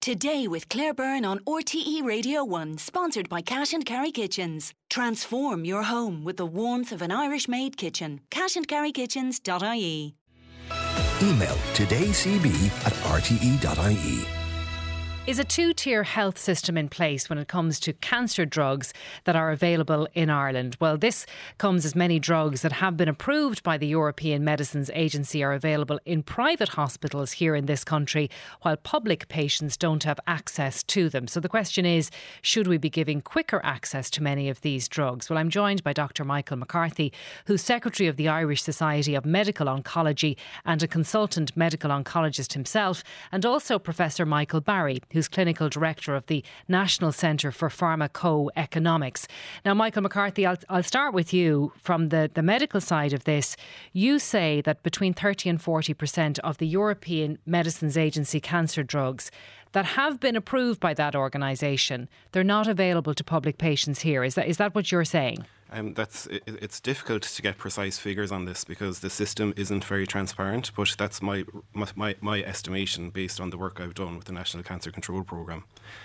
Today with Claire Byrne on RTE Radio 1, sponsored by Cash and Carry Kitchens. Transform your home with the warmth of an Irish-made kitchen. cashandcarrykitchens.ie. Email todaycb@rte.ie. Is a two-tier health system in place when it comes to cancer drugs that are available in Ireland? Well, this comes as many drugs that have been approved by the European Medicines Agency are available in private hospitals here in this country, while public patients don't have access to them. So the question is, should we be giving quicker access to many of these drugs? Well, I'm joined by Dr. Michael McCarthy, who's Secretary of the Irish Society of Medical Oncology and a consultant medical oncologist himself, and also Professor Michael Barry, who's Clinical Director of the National Centre for Pharmacoeconomics. Now, Michael McCarthy, I'll start with you. From the medical side of this, you say that between 30 and 40% of the European Medicines Agency cancer drugs that have been approved by that organisation, they're not available to public patients here. Is that what you're saying? It's difficult to get precise figures on this because the system isn't very transparent, but that's my estimation based on the work I've done with the National Cancer Control Programme.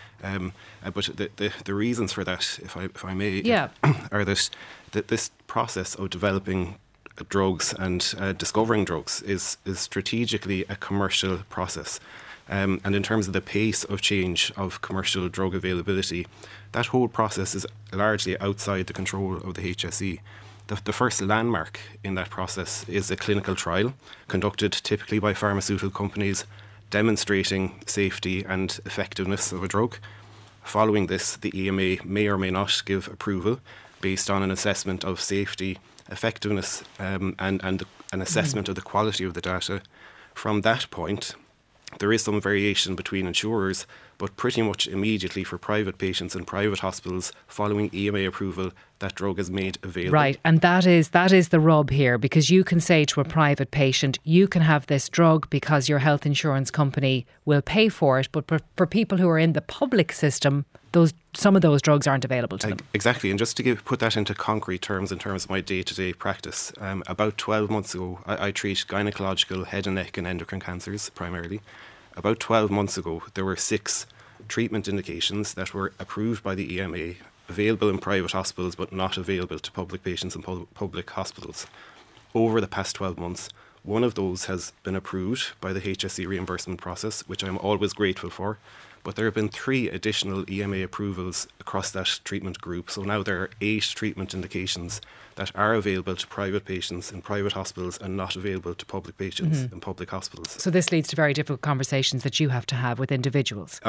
But the reasons for that, if I may, are that this process of developing drugs and discovering drugs is strategically a commercial process. And in terms of the pace of change of commercial drug availability, that whole process is largely outside the control of the HSE. The first landmark in that process is a clinical trial conducted typically by pharmaceutical companies demonstrating safety and effectiveness of a drug. Following this, the EMA may or may not give approval based on an assessment of safety, effectiveness and an assessment of the quality of the data. From that point, there is some variation between insurers, but pretty much immediately for private patients and private hospitals, following EMA approval, that drug is made available. Right, and that is the rub here, because you can say to a private patient, you can have this drug because your health insurance company will pay for it, but for people who are in the public system, some of those drugs aren't available to them. Exactly, and just to put that into concrete terms in terms of my day-to-day practice, about 12 months ago, I treat gynecological, head and neck and endocrine cancers primarily. About 12 months ago, there were 6 treatment indications that were approved by the EMA, available in private hospitals but not available to public patients in public hospitals. Over the past 12 months, one of those has been approved by the HSE reimbursement process, which I'm always grateful for. But there have been 3 additional EMA approvals across that treatment group. So now there are 8 treatment indications that are available to private patients in private hospitals and not available to public patients in public hospitals. So this leads to very difficult conversations that you have to have with individuals.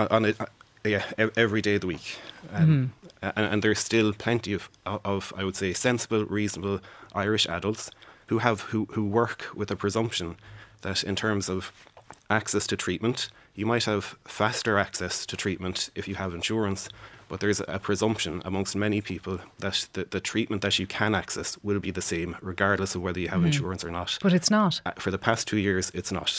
Every day of the week. And there's still plenty of I would say, sensible, reasonable Irish adults who work with a presumption that in terms of access to treatment, you might have faster access to treatment if you have insurance, but there's a presumption amongst many people that the treatment that you can access will be the same regardless of whether you have insurance or not. But it's not. For the past 2 years, it's not.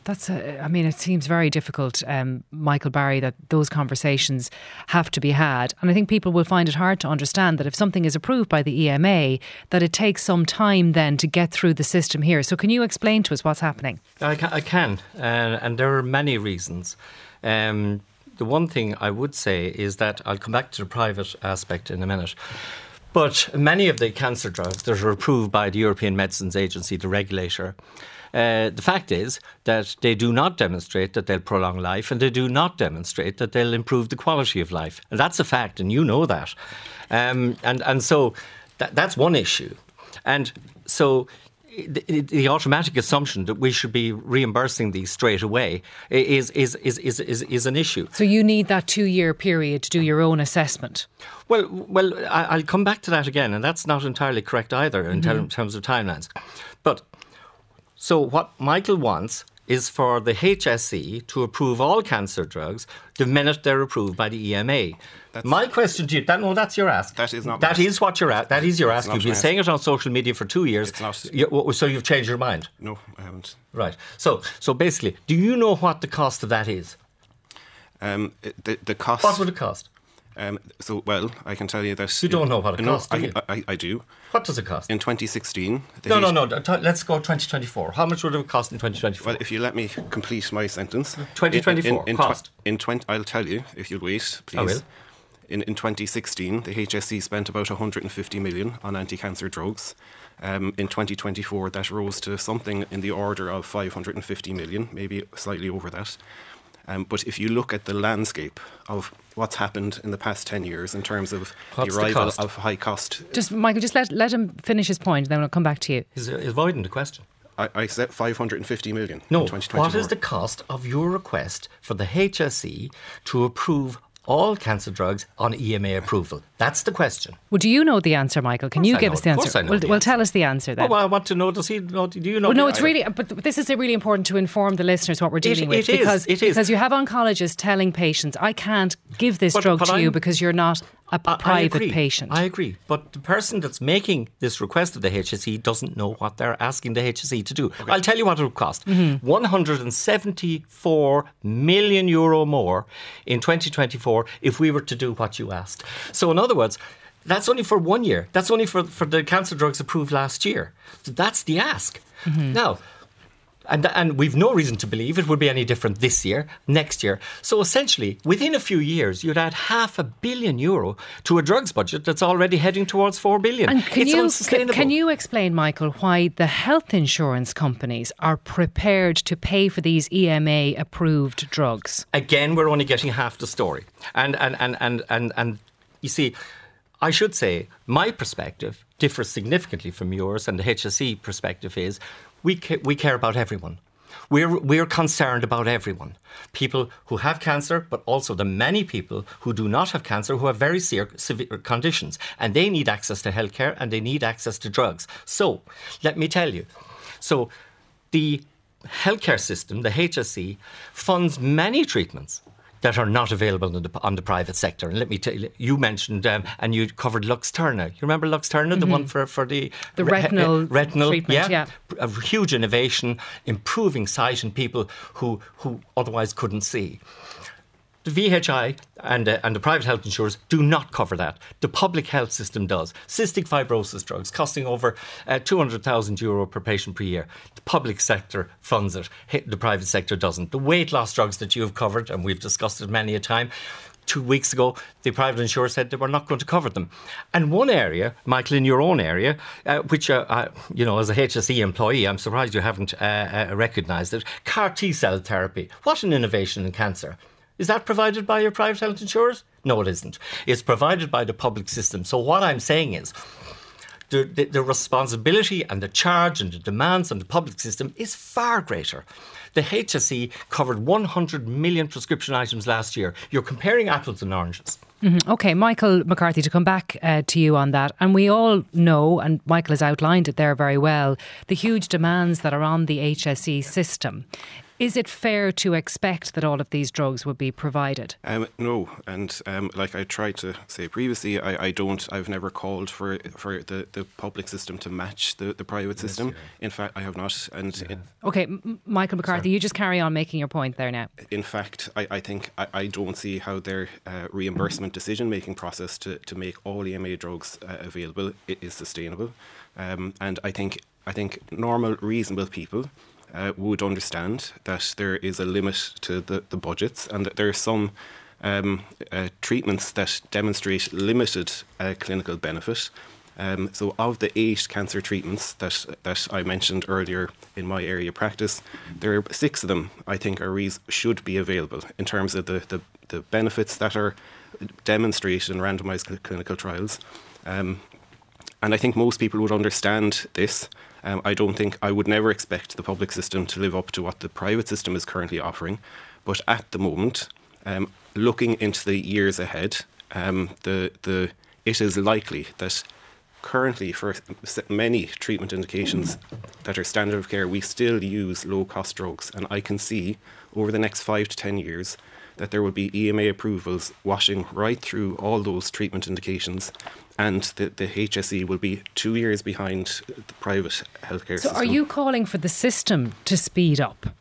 It seems very difficult, Michael Barry, that those conversations have to be had. And I think people will find it hard to understand that if something is approved by the EMA, that it takes some time then to get through the system here. So can you explain to us what's happening? I can. And there are many reasons. The one thing I would say is that I'll come back to the private aspect in a minute. But many of the cancer drugs that are approved by the European Medicines Agency, the regulator, the fact is that they do not demonstrate that they'll prolong life, and they do not demonstrate that they'll improve the quality of life. And that's a fact, and you know that. And so that's one issue. And so the automatic assumption that we should be reimbursing these straight away is an issue. So you need that 2-year period to do your own assessment. Well, I'll come back to that again, and that's not entirely correct either in terms of timelines. But so what Michael wants is for the HSE to approve all cancer drugs the minute they're approved by the EMA. My question to you, that's your ask. That is not. That is what you're at. That is your ask. You've been saying it on social media for 2 years. It's not. So you've changed your mind? No, I haven't. Right. So basically, do you know what the cost of that is? The cost. What would it cost? Well, I can tell you that... You don't know what it costs, do you? I do. What does it cost? In 2016... No. Let's go 2024. How much would it cost in 2024? Well, if you let me complete my sentence... 2024, cost? I'll tell you, if you'll wait, please. I will. In 2016, the HSE spent about 150 million on anti-cancer drugs. In 2024, that rose to something in the order of 550 million, maybe slightly over that. But if you look at the landscape of what's happened in the past 10 years in terms of the arrival of high cost... Michael, just let him finish his point, then I'll come back to you. He's avoiding the question. I said 550 million in 2024. What is the cost of your request for the HSE to approve all cancer drugs on EMA approval? That's the question. Well, do you know the answer, Michael? Can you give us the answer? Of course I know the answer. Tell us the answer then. Well, I want to know, does he know? Do you know? Well, no, it's really, but this is really important to inform the listeners what we're dealing with. It is. Because you have oncologists telling patients, I can't give this drug to you because you're not a private patient. I agree. But the person that's making this request of the HSE doesn't know what they're asking the HSE to do. Okay. I'll tell you what it would cost. 174 million euro more in 2024 if we were to do what you asked. So in other words, that's only for 1 year. That's only for the cancer drugs approved last year. So that's the ask. Now, and we've no reason to believe it would be any different this year, next year. So essentially, within a few years, you'd add €500 million to a drugs budget that's already heading towards 4 billion. And it's unsustainable. Can you explain, Michael, why the health insurance companies are prepared to pay for these EMA-approved drugs? Again, we're only getting half the story. And you see, I should say, my perspective differs significantly from yours, and the HSE perspective is we care about everyone. We're concerned about everyone. People who have cancer, but also the many people who do not have cancer who have very severe conditions. And they need access to healthcare and they need access to drugs. So, let me tell you. So, the healthcare system, the HSE, funds many treatments that are not available on the private sector. And let me tell you, you mentioned, and you covered Luxturna. You remember Luxturna, the one for the retinal treatment? Yeah. A huge innovation, improving sight in people who otherwise couldn't see. The VHI and the private health insurers do not cover that. The public health system does. Cystic fibrosis drugs costing over €200,000 per patient per year. The public sector funds it. The private sector doesn't. The weight loss drugs that you have covered, and we've discussed it many a time, 2 weeks ago, the private insurer said they were not going to cover them. And one area, Michael, in your own area, which, as a HSE employee, I'm surprised you haven't recognised it, CAR T-cell therapy. What an innovation in cancer. Is that provided by your private health insurers? No, it isn't. It's provided by the public system. So what I'm saying is the responsibility and the charge and the demands on the public system is far greater. The HSE covered 100 million prescription items last year. You're comparing apples and oranges. OK, Michael McCarthy, to come back to you on that. And we all know, and Michael has outlined it there very well, the huge demands that are on the HSE system. Is it fair to expect that all of these drugs would be provided? No, and like I tried to say previously, I've never called for the public system to match the private system. In fact, I have not. OK, Michael McCarthy, you just carry on making your point there now. In fact, I think I don't see how their reimbursement decision-making process to make all EMA drugs available is sustainable. And I think normal, reasonable people would understand that there is a limit to the budgets and that there are some treatments that demonstrate limited clinical benefit. So of the 8 cancer treatments that I mentioned earlier in my area of practice, there are 6 of them I think should be available in terms of the benefits that are demonstrated in randomised clinical trials. And I think most people would understand this. I would never expect the public system to live up to what the private system is currently offering. But at the moment, looking into the years ahead, it is likely that currently for many treatment indications that are standard of care, we still use low-cost drugs. And I can see over the next 5 to 10 years that there will be EMA approvals washing right through all those treatment indications, and the HSE will be 2 years behind the private healthcare system. So are you calling for the system to speed up?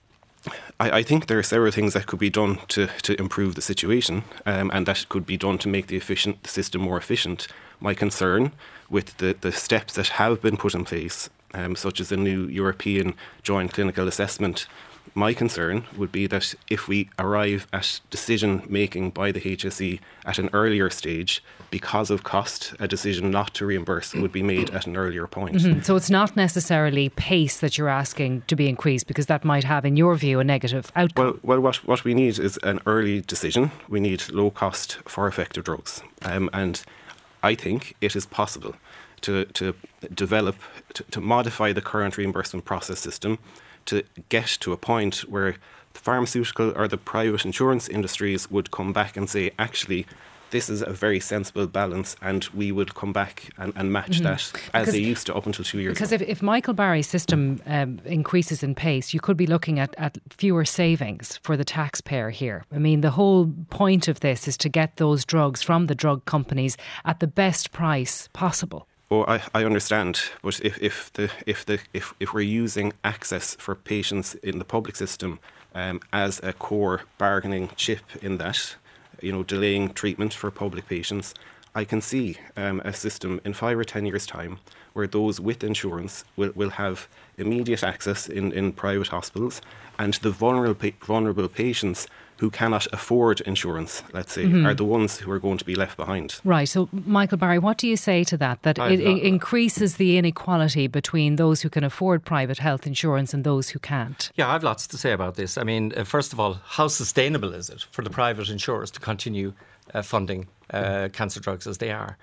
I think there are several things that could be done to improve the situation, and that could be done to make the system more efficient. My concern with the steps that have been put in place, such as the new European Joint Clinical Assessment, my concern would be that if we arrive at decision making by the HSE at an earlier stage, because of cost, a decision not to reimburse would be made at an earlier point. Mm-hmm. So it's not necessarily pace that you're asking to be increased, because that might have, in your view, a negative outcome. Well, what we need is an early decision. We need low cost for effective drugs. And I think it is possible to develop, to modify the current reimbursement process system to get to a point where the pharmaceutical or the private insurance industries would come back and say, actually, this is a very sensible balance, and we would come back and match that as they used to up until 2 years ago. Because if Michael Barry's system increases in pace, you could be looking at fewer savings for the taxpayer here. I mean, the whole point of this is to get those drugs from the drug companies at the best price possible. Oh, I understand, but if we're using access for patients in the public system as a core bargaining chip in that, delaying treatment for public patients, I can see a system in 5 or 10 years' time where those with insurance will have immediate access in private hospitals, and the vulnerable patients who cannot afford insurance, let's say, are the ones who are going to be left behind. Right. So, Michael Barry, what do you say to that? That it increases the inequality between those who can afford private health insurance and those who can't? Yeah, I've lots to say about this. I mean, first of all, how sustainable is it for the private insurers to continue funding cancer drugs as they are?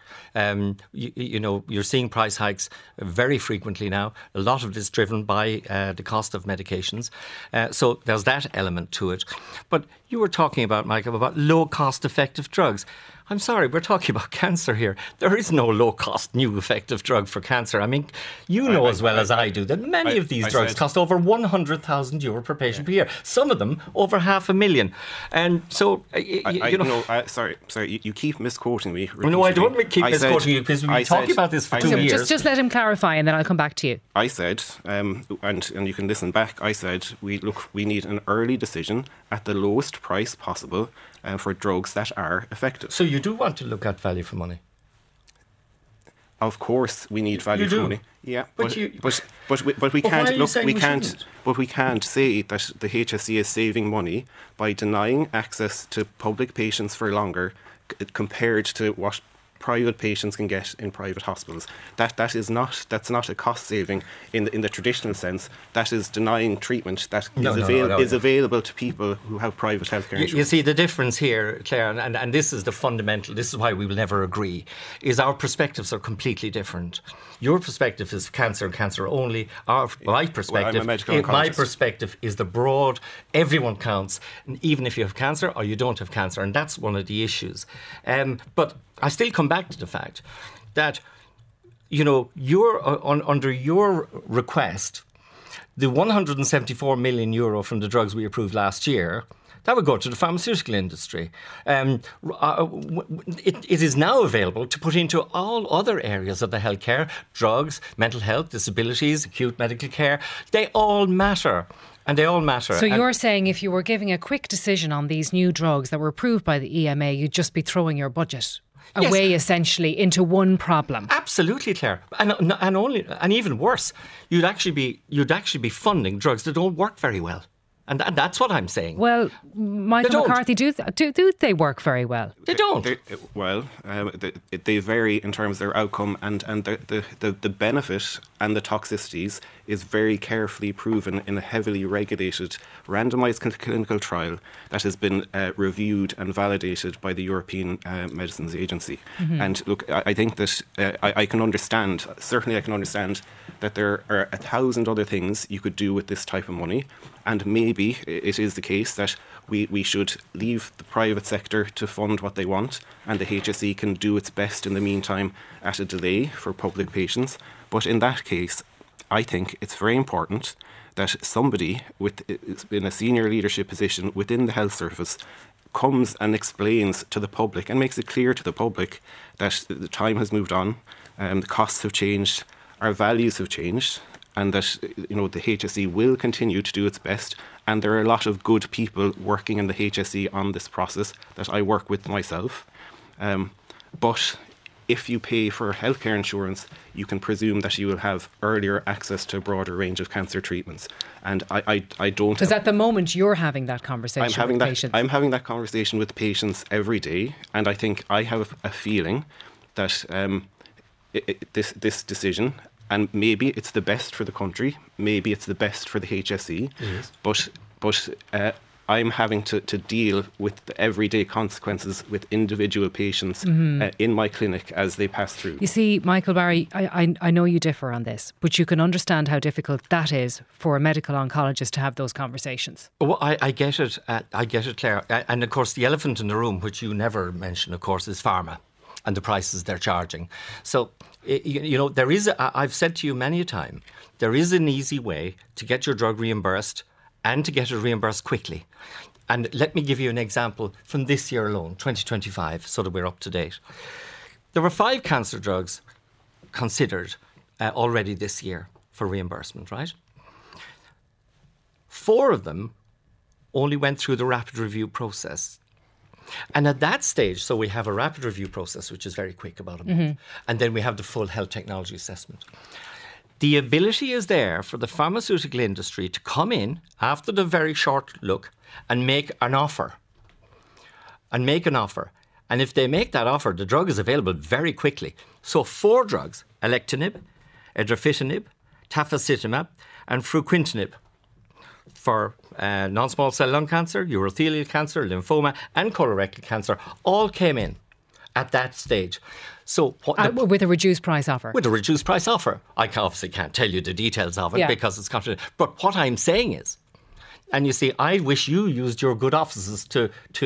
You're seeing price hikes very frequently now. A lot of it is driven by the cost of medications. So there's that element to it. But you were talking about, Michael, about low-cost effective drugs. I'm sorry, we're talking about cancer here. There is no low-cost new effective drug for cancer. I mean, you know as well as I do that many of these drugs cost over €100,000 per patient per year. Some of them over $500,000. And so, sorry, you keep misquoting me. No, I don't keep misquoting you, because we've been talking about this for 2 years. Just let him clarify, and then I'll come back to you. I said, and you can listen back, I said, we need an early decision at the lowest price possible for drugs that are effective. So you do want to look at value for money? Of course, we need value for money. Yeah, but we can't say that the HSE is saving money by denying access to public patients for longer compared to what private patients can get in private hospitals. That's not a cost saving in the traditional sense. That is denying treatment that is available to people who have private healthcare insurance. You see, the difference here, Claire, and this is the fundamental, this is why we will never agree, is our perspectives are completely different. Your perspective is cancer and cancer only. My perspective is the broad, everyone counts, and even if you have cancer or you don't have cancer, and that's one of the issues. But I still come back to the fact that, you're under your request, the €174 million from the drugs we approved last year, that would go to the pharmaceutical industry. It is now available to put into all other areas of the healthcare: drugs, mental health, disabilities, acute medical care. They all matter. And they all matter. So you're saying if you were giving a quick decision on these new drugs that were approved by the EMA, you'd just be throwing your budget away, essentially, into one problem. Absolutely, Claire. And even worse, you'd actually be funding drugs that don't work very well. And that's what I'm saying. Well, Michael McCarthy, do they work very well? They don't. They vary in terms of their outcome, and the benefit and the toxicities is very carefully proven in a heavily regulated, randomised clinical trial that has been reviewed and validated by the European Medicines Agency. Mm-hmm. And look, I think that I can understand that there are 1,000 other things you could do with this type of money. And maybe it is the case that we should leave the private sector to fund what they want, and the HSE can do its best in the meantime at a delay for public patients. But in that case, I think it's very important that somebody in a senior leadership position within the health service comes and explains to the public and makes it clear to the public that the time has moved on, the costs have changed, our values have changed, and that the HSE will continue to do its best And there are a lot of good people working in the HSE on this process that I work with myself. But if you pay for healthcare insurance, you can presume that you will have earlier access to a broader range of cancer treatments. And I don't... Because at the moment you're having that conversation with patients. I'm having that conversation with patients every day, and I think I have a feeling that this decision, and maybe it's the best for the country, maybe it's the best for the HSE, but I'm having to deal with the everyday consequences with individual patients in my clinic as they pass through. You see, Michael Barry, I know you differ on this, but you can understand how difficult that is for a medical oncologist to have those conversations. Well, I get it. I get it, Claire. And of course, the elephant in the room, which you never mention, of course, is pharma and the prices they're charging. So, you know, there is, I've said to you many a time, there is an easy way to get your drug reimbursed and to get it reimbursed quickly. And let me give you an example from this year alone, 2025, so that we're up to date. There were 5 cancer drugs considered already this year for reimbursement, right? 4 of them only went through the rapid review process. And at that stage, so we have a rapid review process, which is very quick, about a month, and then we have the full health technology assessment. The ability is there for the pharmaceutical industry to come in after the very short look and make an offer. And if they make that offer, the drug is available very quickly. So 4 drugs, alectinib, edrafitinib, tafasitamab, and fruquintinib, for non-small cell lung cancer, urothelial cancer, lymphoma, and colorectal cancer, all came in at that stage. So with a reduced price offer? With a reduced price offer. I obviously can't tell you the details of it because it's confidential. But what I'm saying is, and you see, I wish you used your good offices to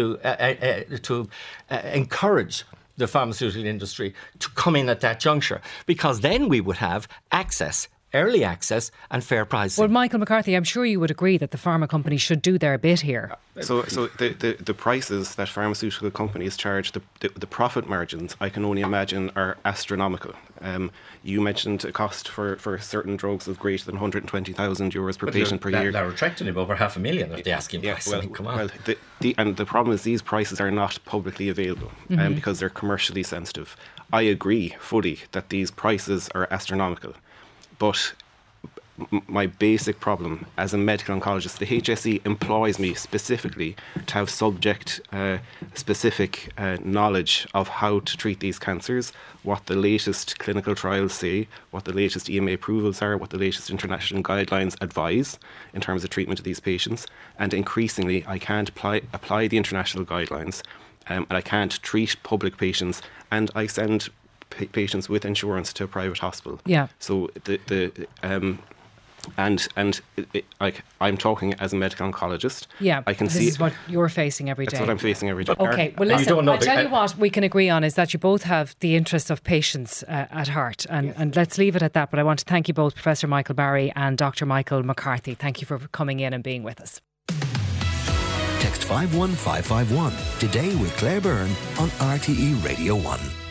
encourage the pharmaceutical industry to come in at that juncture, because then we would have access, early access and fair pricing. Well, Michael McCarthy, I'm sure you would agree that the pharma companies should do their bit here. So the prices that pharmaceutical companies charge, the profit margins, I can only imagine, are astronomical. You mentioned a cost for certain drugs of greater than €120,000 per patient per year. Larotrectinib over $500,000 at the asking price. Well, come on. And the problem is these prices are not publicly available because they're commercially sensitive. I agree fully that these prices are astronomical. But my basic problem as a medical oncologist, the HSE employs me specifically to have specific knowledge of how to treat these cancers, what the latest clinical trials say, what the latest EMA approvals are, what the latest international guidelines advise in terms of treatment of these patients. And increasingly, I can't apply the international guidelines, and I can't treat public patients, and I send patients with insurance to a private hospital. Yeah. So I'm talking as a medical oncologist. Yeah. I can this see is what you're facing every day. That's what I'm facing every day. Okay. Well, listen. I tell you what we can agree on is that you both have the interests of patients at heart, and let's leave it at that. But I want to thank you both, Professor Michael Barry and Dr. Michael McCarthy. Thank you for coming in and being with us. Text 51551 today with Claire Byrne on RTE Radio 1.